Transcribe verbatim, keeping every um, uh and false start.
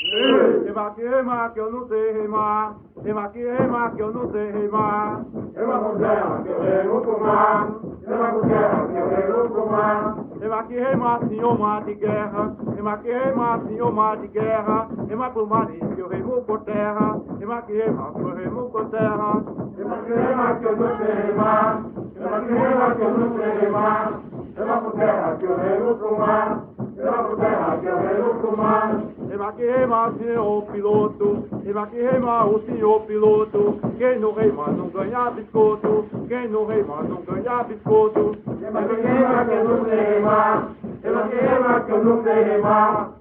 Ema que rema que eu não sei remar. Ema que rema que eu não sei remar. Ema com terra que eu remo pro mar. Ema com terra que eu remo pro mar. Ema que rema, senhor mar de guerra. Ema que rema, senhor mar de guerra. Ema pro marinho que eu remo por terra. Ema que rema que eu remo por terra. Ema que rema que eu não sei remar. Ema que rema que eu não sei remar. Ema com terra que eu remo pro mar. Ema com terra que eu remo pro mar. Ema que rema, senhor piloto. Ema que rema, o senhor piloto. Quem não rema não ganha biscoito. Quem não rema não ganha biscoito. Ema que rema que eu não sei remar. Ema que rema que eu não sei remar.